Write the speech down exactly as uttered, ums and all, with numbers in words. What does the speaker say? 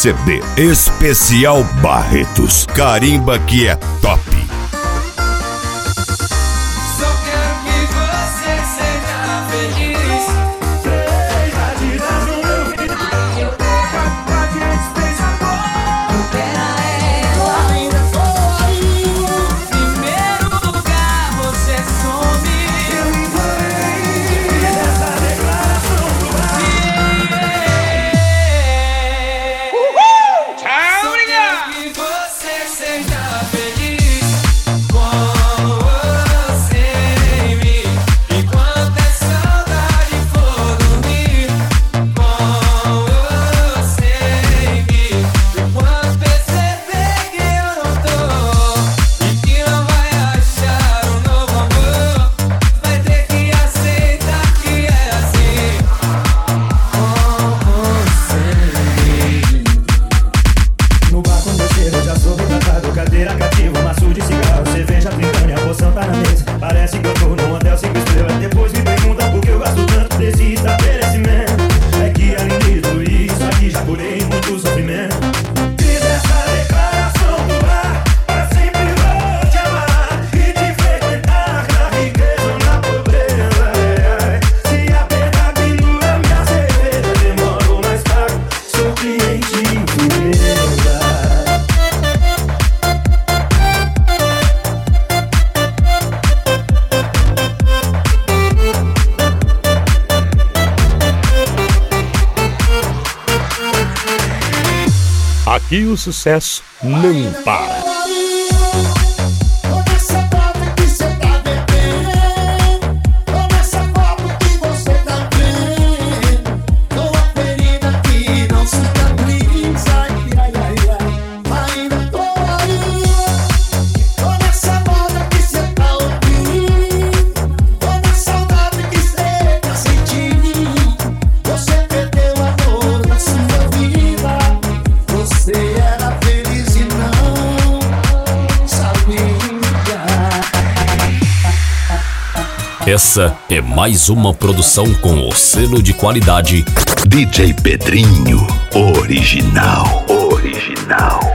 C D. Especial Barretos. Carimba que é top. Só quero que você seja feliz. Seja de dar no meu vídeo. Eu pego a gente fez amor. Supera ela, ainda tô aí. Primeiro lugar você some. Eu enganei nessa declaração do ar. Tchau, obrigado. Que você seja feliz com você em mim. Enquanto a saudade for dormir com você em mim. Enquanto perceber que eu não tô e que não vai achar um novo amor, vai ter que aceitar que é assim com você em mim. No bar com você, eu já sou retratado. Cadeira cativa, maço de cigarro, cerveja trincando e a poção tá na mesa. Parece que eu tô num hotel cinco estrelas. Depois me pergunta por que eu gasto tanto desse estabelecimento. É que além de tudo isso aqui já colhei muito sofrimento. Fiz essa declaração do bar, pra sempre vou te amar e te frequentar na riqueza ou na pobreza. É, é. Se apertar pendura minha cerveja, demoro mais pago, sou cliente fiel. Aqui o sucesso não para. Começa a foto que cê tá bebendo. Começa a foto que você tá vendo. Com a ferida que não cicatriza. Ai, ai, ai, ai. Ainda tô aí. Começa a moda que cê tá ouvindo. Toda a saudade que cê tá sentindo. Você perdeu o amor da sua vida. Você era feliz e não sabia. Essa é mais uma produção com o selo de qualidade D J Pedrinho. Original. Original.